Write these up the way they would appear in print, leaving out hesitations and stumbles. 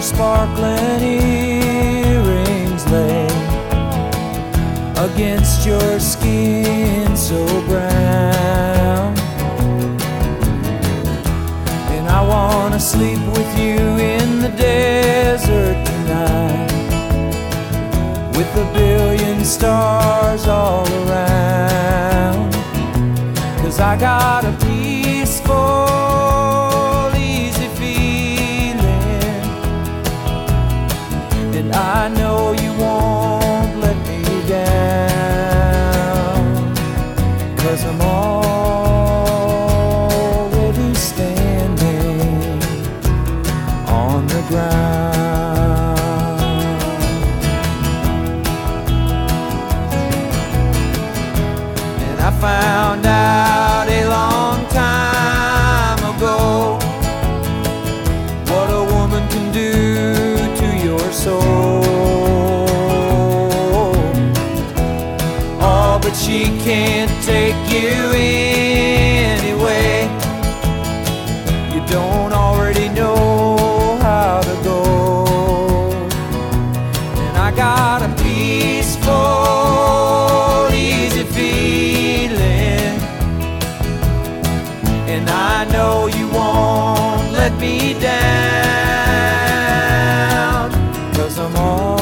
sparkling earrings lay against your skin so brown. And I wanna sleep with you in the desert tonight, with a billion stars all around. 'Cause I got a peaceful, easy feeling, and I know you won't let me down. 'Cause I'm already standing on the ground. And I found out a long time ago what a woman can do to your soul. Oh, but she can't take you anyway. You don't already know how to go. And I got a peaceful, easy feeling, and I know you won't let me down. 'Cause I'm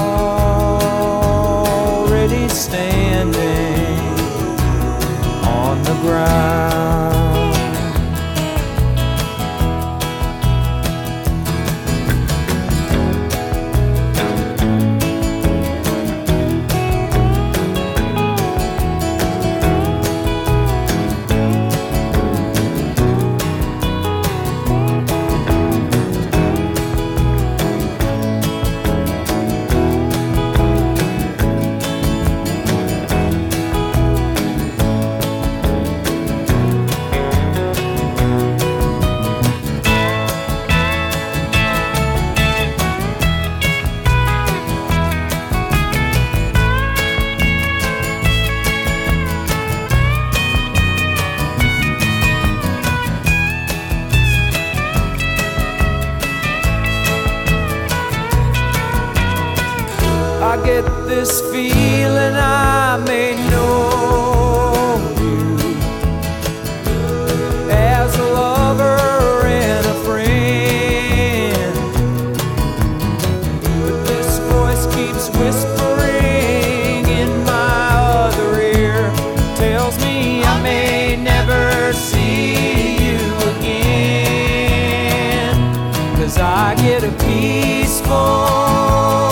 already standing on the ground. I get this feeling I may know you as a lover and a friend, but this voice keeps whispering in my other ear, tells me I may never see you again. 'Cause I get a peaceful,